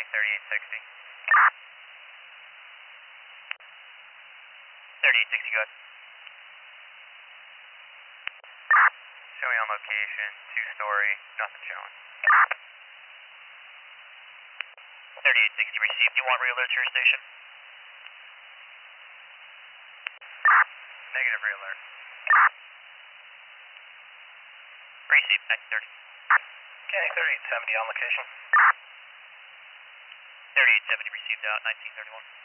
3860. 3860, go ahead. Showing on location, 2-story, nothing showing. 3860 received. Do you want re-alert to your station? Negative re-alert. Received, 1930. Okay, 3870 on location. 3870 received out, 1931.